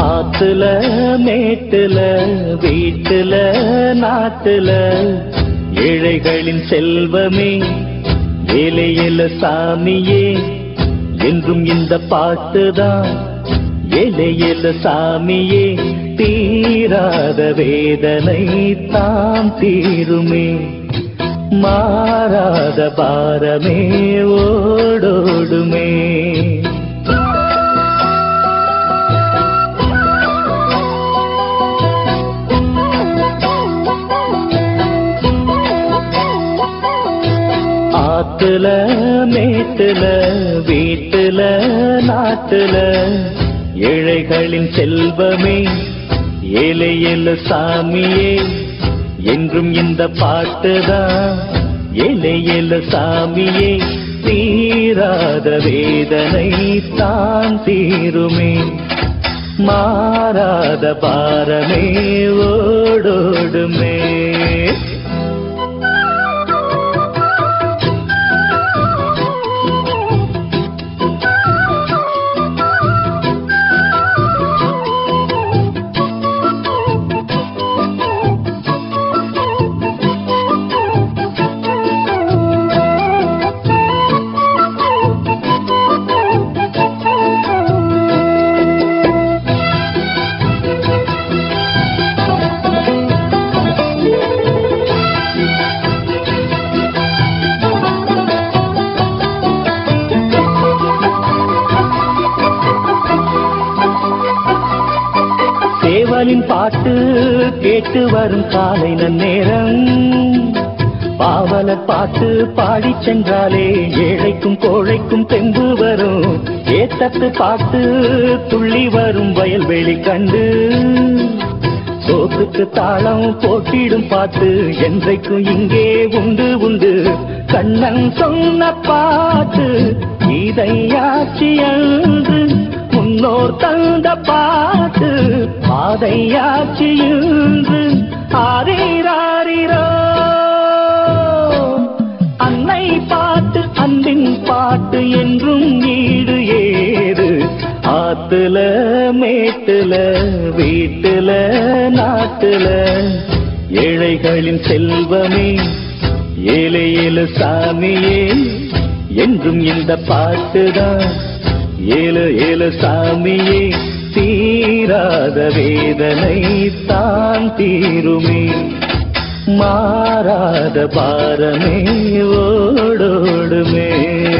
ஆத்துல மேட்டுல வீட்டுல நாட்டுல ஏழைகளின் செல்வமே ஏழையில சாமியே என்றும் இந்த பாட்டுதான் ஏழையில சாமியே தீராத வேதனை தாம் தீருமே மாறாத பாரமே ஓடோடுமே ஆத்துல மேட்டுல வீட்டுல நாட்டுல ஏழைகளின் செல்வமே ஏழையில சாமியே என்றும் இந்த பாட்டுதான் ஏழையில சாமியே தீராத வேதனை தான் தீருமே மாறாத பாரமே ஓடோடுமே சேவலின் பாட்டு கேட்டு வரும் காலை நேரம் பாவலர் பாட்டு பாடி சென்றாலே ஏழைக்கும் கோழைக்கும் தெம்பு வரும் ஏத்தத்து பாட்டு துள்ளி வரும் வயல்வெளி கண்டு சோத்துக்கு தாளம் போட்டிடும் பாட்டு என்றைக்கும் இங்கே உண்டு உண்டு கண்ணன் சொன்ன பாட்டு இதையாச்சி என்று முன்னோர் தந்த பாட்டு பாதையாச்சி என்று ஆரீராரீரோ அன்னை பாட்டு அன்பின் பாட்டு என்றும் ஈடு ஏறு ஆத்துல மேட்டுல வீட்டுல நாட்டுல ஏழைகளின் செல்வமே ஏழையில சாமியே என்றும் இந்த பாட்டுதான் ஏழு ஏழு சாமியே தீராத வேதனை தான் தீருமே மாறாத பாரமே ஓடோடுமே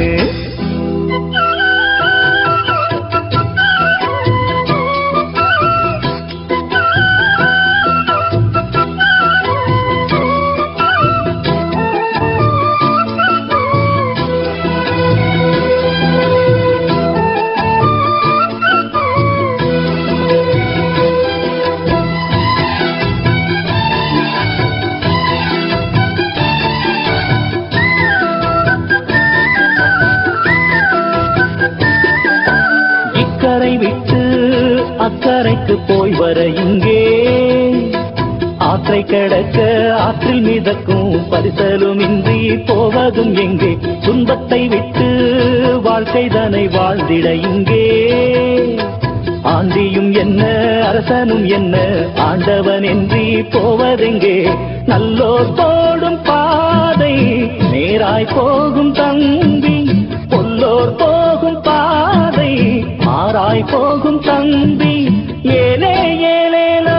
விட்டு அக்கறைக்கு போய் வர இங்கே ஆற்றை கடக்க ஆற்றில் மிதக்கும் பரிசலும் இன்றி போவதும் எங்கே துன்பத்தை விட்டு வாழ்க்கைதனை வாழ்ந்திட இங்கே ஆண்டியும் என்ன அரசனும் என்ன ஆண்டவன் என்றி போவதெங்கே நல்லோர் போடும் பாதை நேராய் போகும் தம்பி பொல்லோர் போகும் பாதை மாறாய் போகும் தம்பி ஏலே ஏலேலோ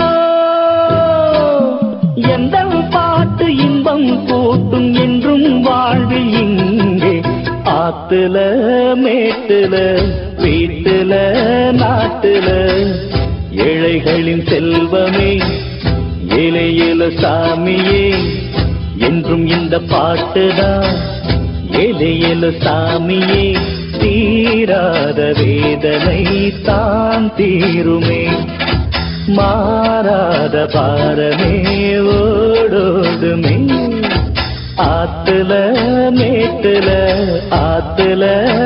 எந்த பாட்டு இன்பம் கூட்டும் என்றும் வாழ்வில் இங்கே ஆத்துல மேட்டுல வீட்டுல நாட்டுல ஏழைகளின் செல்வமே ஏழையில சாமியே என்றும் இந்த பாட்டுதான் ஏழையில சாமியே தீராத வேதனை தான் தீருமே மாறாத பாரமே ஓடோடுமே ஆத்துல மேட்டுல ஆத்துல